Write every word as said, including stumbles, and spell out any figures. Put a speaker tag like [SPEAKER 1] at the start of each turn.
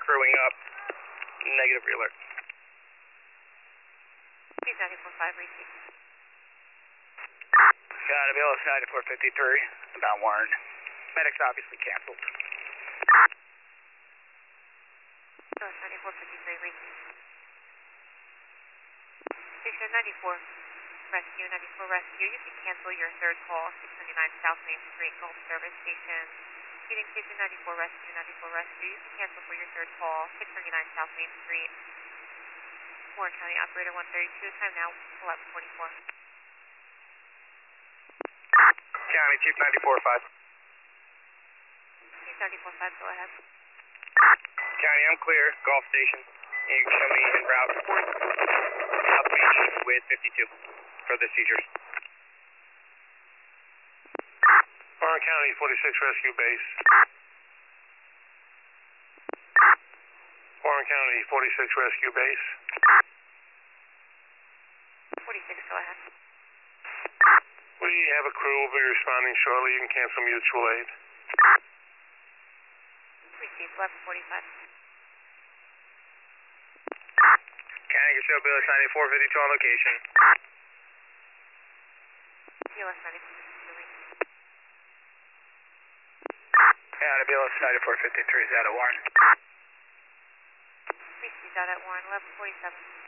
[SPEAKER 1] crewing up. Negative alert.
[SPEAKER 2] He's ninety-four five, receive.
[SPEAKER 1] Got a bill of ninety-four fifty-three, about Warren. Medics obviously canceled.
[SPEAKER 2] Bill is ninety-four fifty-three, receive. Station ninety-four, rescue, ninety-four rescue. You can cancel your third call, six ninety-nine South Main Street, Gulf Service Station. Heating station ninety-four rescue, ninety-four rescue. You can cancel for your third call, six ninety-nine South Main Street. Warren County Operator one thirty-two, time now eleven forty-four.
[SPEAKER 1] County Chief ninety-four five.
[SPEAKER 2] Chief ninety-four five, go ahead.
[SPEAKER 1] County, I'm clear. Golf station. You can show me en route. South Beach with fifty-two for the seizures.
[SPEAKER 3] Warren County forty-six Rescue Base. Warren County forty-six Rescue Base.
[SPEAKER 2] forty-six, go ahead.
[SPEAKER 3] We have a crew. Will be responding shortly. You can cancel mutual aid.
[SPEAKER 2] Received, eleven forty-five.
[SPEAKER 1] County, you can show Bill ninety-four fifty-two on location.
[SPEAKER 2] B L S ninety-four fifty-two, receive.
[SPEAKER 1] County, Bill ninety-four fifty-three is out of Warren.
[SPEAKER 2] Received out at Warren, eleven forty-seven.